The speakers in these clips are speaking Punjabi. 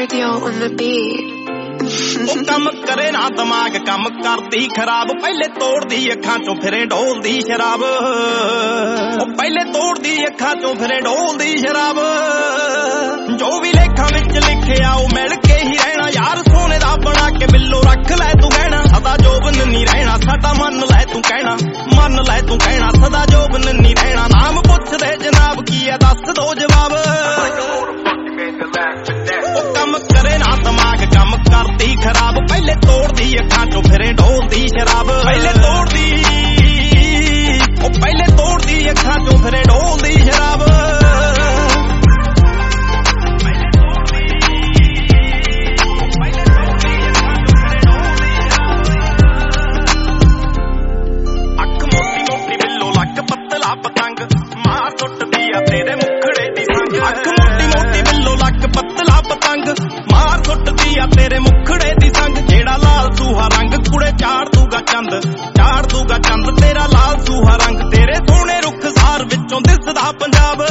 Trivial on the beat. ਕੰਮ ਕਰੇ ਨਾ ਦਿਮਾਗ ਕੰਮ ਕਰਦੀ ਖਰਾਬ ਪਹਿਲੇ ਤੋੜਦੀ ਅੱਖਾਂ ਚੋਂ ਫਿਰੇ ਢੋਲਦੀ ਸ਼ਰਾਬ ਉਹ ਪਹਿਲੇ ਤੋੜਦੀ ਅੱਖਾਂ ਚੋਂ ਫਿਰੇ ਢੋਲਦੀ ਸ਼ਰਾਬ ਜੋ ਵੀ ਲੇਖਾਂ ਵਿੱਚ ਲਿਖਿਆ ਉਹ ਮਿਲ ਕੇ ਹੀ ਰਹਿਣਾ ਯਾਰ ਸੋਨੇ ਦਾ ਬਣਾ ਕੇ ਬਿੱਲੋ ਰੱਖ ਲੈ ਤੂੰ ਕਹਿਣਾ ਸਦਾ ਜੋਬਨ ਨਹੀਂ ਰਹਿਣਾ ਸਾਡਾ ਮੰਨ ਲੈ ਤੂੰ ਕਹਿਣਾ ਮੰਨ ਲੈ ਤੂੰ ਕਹਿਣਾ ਸਦਾ ਜੋਬਨ ਨਹੀਂ ਰਹਿਣਾ ਨਾਮ ਪੁੱਛਦੇ ਜਨਾਬ ਕੀ ਆ ਦੱਸ ਦੋ ਜਵਾਬ ਉਹ ਕੰਮ ਕਰੇ ਨਾ ਦਿਮਾਗ ਕੰਮ ਕਰਦੀ ਖਰਾਬ ਪਹਿਲੇ ਤੋੜਦੀ ਅੱਖਾਂ ਚੋਂ ਫਿਰੇ ਢੋਲਦੀ ਸ਼ਰਾਬ ਪਹਿਲੇ ਤੋੜਦੀ ਉਹ ਪਹਿਲੇ ਤੋੜਦੀ ਅੱਖਾਂ ਚੋਂ ਫਿਰੇ ਢੋਲਦੀ ਸ਼ਰਾਬ ਅੱਖ ਮੋਟੀ ਮੋਟੀ ਬਿੱਲੋ ਲੱਕ ਪਤਲਾ ਪਤੰਗ ਮਾਰ ਸੁੱਟਦੀ ਆ ਤੇਰੇ ਮੁਖੜੇ ਦੀ ਸੰਗ ਅੱਖ ਮੋਟੀ ਮੋਟੀ ਬਿੱਲੋ ਲੱਕ ਪਤਲਾ ਪਤੰਗ ਮਾਰ ਸੁੱਟਦੀ ਆ ਤੇਰੇ ਮੁਖੜੇ ਦੀ ਸੰਗ ਜਿਹੜਾ ਲਾਲ ਸੂਹਾ ਰੰਗ ਕੁੜੇ ਚਾੜ ਦੂਗਾ ਚੰਦ ਤੇਰਾ ਲਾਲ ਸੂਹਾ ਰੰਗ ਤੇਰੇ ਸੋਹਣੇ ਰੁੱਖਸਾਰ ਵਿੱਚੋਂ ਦਿਸਦਾ ਪੰਜਾਬ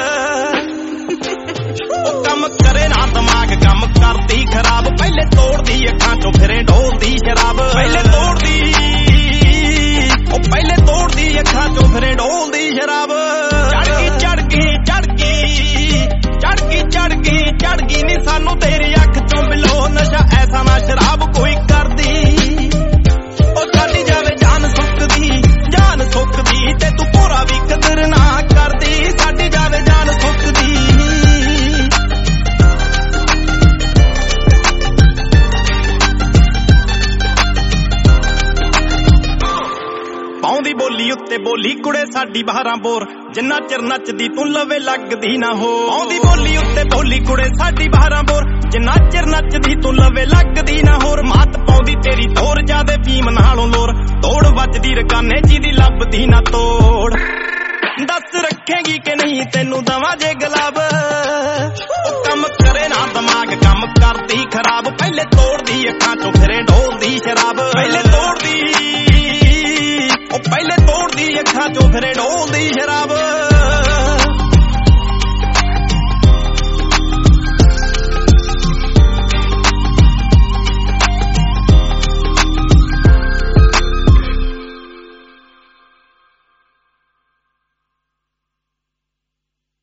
ਉਹ ਕੰਮ ਕਰੇ ਨਾ ਦਿਮਾਗ ਕੰਮ ਕਰਦੀ ਖਰਾਬ ਪਹਿਲੇ ਤੋੜਦੀ ਅੱਖਾਂ ਚੋਂ ਫਿਰੇ ਢੋਲਦੀ ਸ਼ਰਾਬ ਪਹਿਲੇ ਤੋੜਦੀ ਉਹ ਪਹਿਲੇ ਤੋੜਦੀ ਅੱਖਾਂ ਚੋਂ ਫਿਰੇ ਢੋਲਦੀ ਸ਼ਰਾਬ ਚੜ ਗਈ ਨੀ ਸਾਨੂੰ ਤੇਰੀ ਅੱਖ ਚੋਂ ਬਿਲੋ ਨਸ਼ਾ ਐਸਾ ਨਾ ਸ਼ਰਾਬ ਕੋਈ ਕਰਦੀ ਉਹ ਸਾਡੀ ਜਾਵੇ ਜਾਨ ਸੁੱਕਦੀ ਤੇ ਤੂੰ ਪੂਰਾ ਵੀ ਕਦਰ ਨਾ ਕਰਦੀ ਸਾਡੀ ਜਾਵੇ ਜਾਨ ਸੁੱਕਦੀ ਪਾਉਂਦੀ ਬੋਲੀ ਉੱਤੇ ਬੋਲੀ ਕੁੜੇ ਸਾਡੀ 12 ਬੋਰ ਜਿੰਨਾ ਚਿਰ ਨੱਚਦੀ ਤੂੰ ਲਵੇ ਲੱਗਦੀ ਨਾ ਹੋ ਪਾਉਂਦੀ ਬੋਲੀ ਉੱਤੇ ਬੋਲੀ ਕੁੜੇ ਸਾਡੀ 12 ਬੋਰ ਜਿੰਨਾ ਚਿਰ ਨੱਚਦੀ ਤੂੰ ਲਵੇ ਲੱਗਦੀ ਨਾ ਹੋਰ ਮਾਤ ਪਾਉਂਦੀ ਤੇਰੀ ਤੋਰ ਜਾਦੇ ਫੀਮ ਨਾਲੋਂ ਲੋਰ ਤੋੜ ਵੱਜਦੀ ਰਕਾਨੇ ਜਿਹਦੀ ਲੱਭਦੀ ਨਾ ਤੋੜ ਦੱਸ ਰੱਖੇਗੀ ਕਿ ਨਹੀਂ ਤੈਨੂੰ ਦਵਾਂ ਜੇ ਗੁਲਾਬ ਉਹ ਕੰਮ ਕਰੇ ਨਾ ਦਿਮਾਗ ਕੰਮ ਕਰਦੀ ਖਰਾਬ ਪਹਿਲੇ ਤੋੜਦੀ ਅੱਖਾਂ ਚੋਂ ਫਿਰੇ